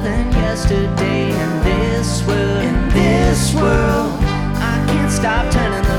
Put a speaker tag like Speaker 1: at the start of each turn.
Speaker 1: than yesterday. In this world, I can't stop turning